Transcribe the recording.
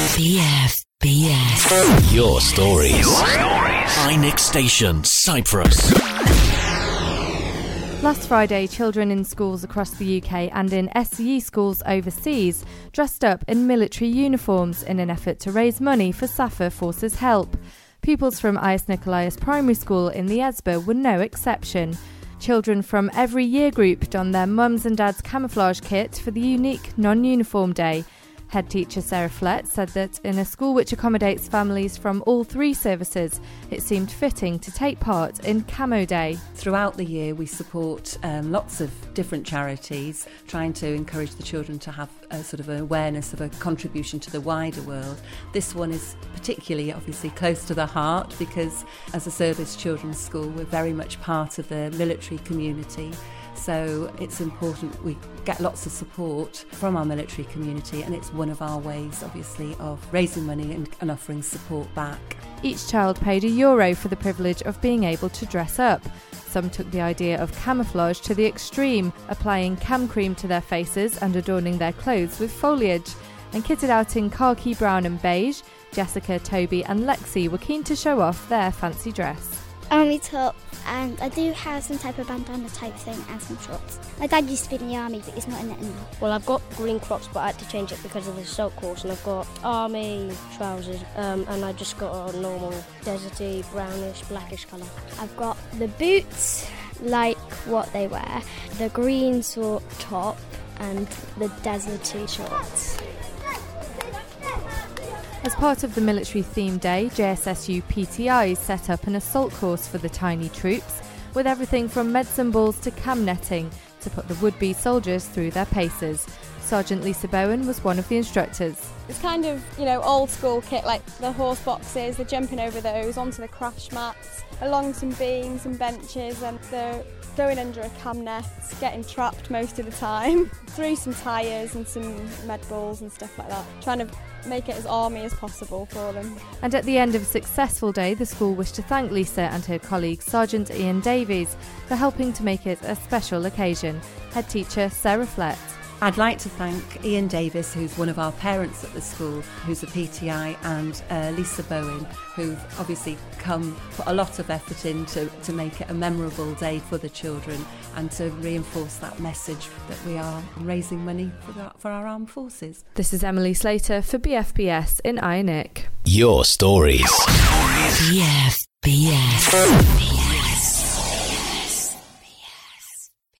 BFBS. Your stories. iNick Station, Cyprus. Last Friday, children in schools across the UK and in SE schools overseas dressed up in military uniforms in an effort to raise money for Safa Forces Help. Pupils from Ias Nikolaios Primary School in the Esba were no exception. Children from every year group donned their mums and dads' camouflage kit for the unique non-uniform day. Head teacher Sarah Flett said that in a school which accommodates families from all three services, it seemed fitting to take part in Camo Day. Throughout the year we support lots of different charities, trying to encourage the children to have a sort of an awareness of a contribution to the wider world. This one is particularly obviously close to the heart because as a service children's school we're very much part of the military community. So it's important we get lots of support from our military community, and it's one of our ways, obviously, of raising money and offering support back. Each child paid €1 for the privilege of being able to dress up. Some took the idea of camouflage to the extreme, applying cam cream to their faces and adorning their clothes with foliage. And kitted out in khaki brown and beige, Jessica, Toby and Lexi were keen to show off their fancy dress. Army top, and I do have some type of bandana type thing and some shorts. My dad used to be in the army, but he's not in it anymore. Well, I've got green crops, but I had to change it because of the assault course, and I've got army trousers, and I just got a normal deserty, brownish, blackish colour. I've got the boots, like what they wear, the green sort top, and the deserty shorts. As part of the military-themed day, JSSU PTI set up an assault course for the tiny troops, with everything from medicine balls to cam netting to put the would-be soldiers through their paces. Sergeant Lisa Bowen was one of the instructors. It's kind of, old school kit, like the horse boxes, they're jumping over those, onto the crash mats, along some beams and benches, and they're going under a cam net, getting trapped most of the time, through some tyres and some med balls and stuff like that, trying to make it as army as possible for them. And at the end of a successful day, the school wished to thank Lisa and her colleague Sergeant Ian Davies for helping to make it a special occasion. Head teacher Sarah Flett. I'd like to thank Ian Davis, who's one of our parents at the school, who's a PTI, and Lisa Bowen, who've obviously put a lot of effort in to make it a memorable day for the children and to reinforce that message that we are raising money for our armed forces. This is Emily Slater for BFBS in iNick. Your stories. BFBS.